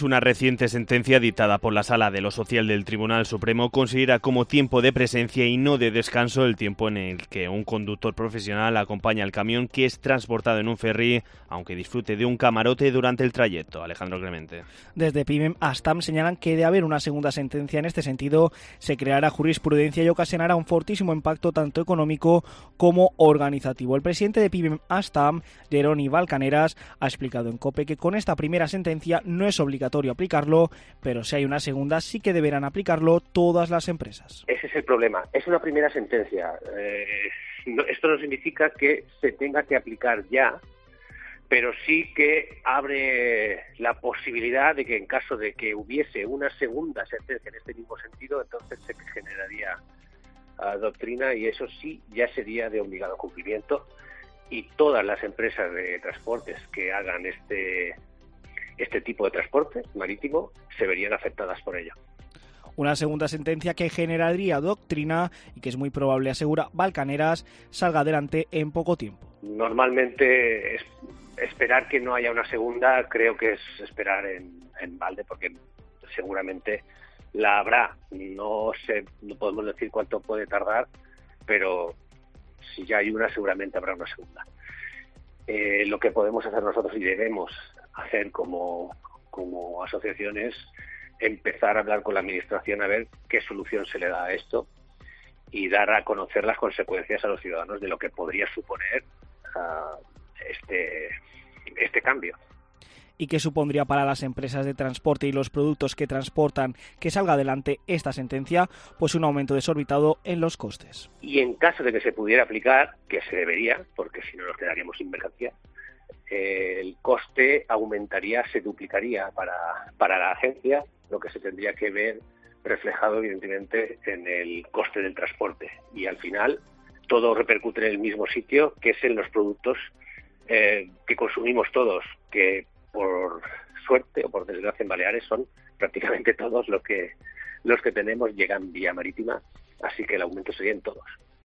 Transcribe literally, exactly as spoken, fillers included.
Una reciente sentencia dictada por la Sala de lo Social del Tribunal Supremo considera como tiempo de presencia y no de descanso el tiempo en el que un conductor profesional acompaña al camión que es transportado en un ferry, aunque disfrute de un camarote durante el trayecto. Alejandro Clemente. Desde PIMEM Astam señalan que de haber una segunda sentencia en este sentido, se creará jurisprudencia y ocasionará un fortísimo impacto tanto económico como organizativo. El presidente de PIMEM Astam, Jeroni Valcaneras, ha explicado en COPE que con esta primera sentencia no es obligatorio aplicarlo, pero si hay una segunda sí que deberán aplicarlo todas las empresas. Ese es el problema. Es una primera sentencia. Eh, no, esto no significa que se tenga que aplicar ya, pero sí que abre la posibilidad de que en caso de que hubiese una segunda sentencia en este mismo sentido, entonces se generaría uh, doctrina y eso sí ya sería de obligado cumplimiento y todas las empresas de transportes que hagan este este tipo de transporte marítimo se verían afectadas por ello. Una segunda sentencia que generaría doctrina y que es muy probable, asegura Valcaneras, salga adelante en poco tiempo. Normalmente es, esperar que no haya una segunda creo que es esperar en, en balde porque seguramente la habrá. No sé, no podemos decir cuánto puede tardar, pero si ya hay una seguramente habrá una segunda. Eh, lo que podemos hacer nosotros y debemos hacer como, como asociación es empezar a hablar con la administración a ver qué solución se le da a esto y dar a conocer las consecuencias a los ciudadanos de lo que podría suponer uh, este, este cambio. ¿Y qué supondría para las empresas de transporte y los productos que transportan que salga adelante esta sentencia? Pues un aumento desorbitado en los costes. Y en caso de que se pudiera aplicar, que se debería, porque si no nos quedaríamos sin mercancía, eh, el coste aumentaría, se duplicaría para, para la agencia, lo que se tendría que ver reflejado evidentemente en el coste del transporte. Y al final todo repercute en el mismo sitio, que es en los productos eh, que consumimos todos, que por suerte o por desgracia en Baleares son prácticamente todos los que los que tenemos llegan vía marítima, así que el aumento sería en todos.